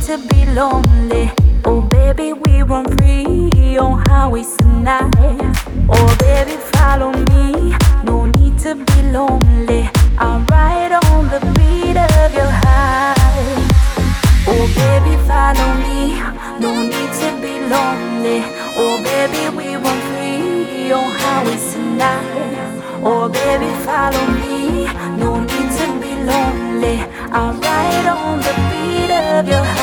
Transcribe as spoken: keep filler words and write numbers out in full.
to be lonely. Oh baby, we run free on highways tonight. Oh baby, follow me. No need to be lonely. I'll ride on the beat of your heart. Oh baby, follow me. No need to be lonely. Oh baby, we run free on highways tonight. Oh baby, follow me. No need to be lonely. I'll ride on the beat of your heart.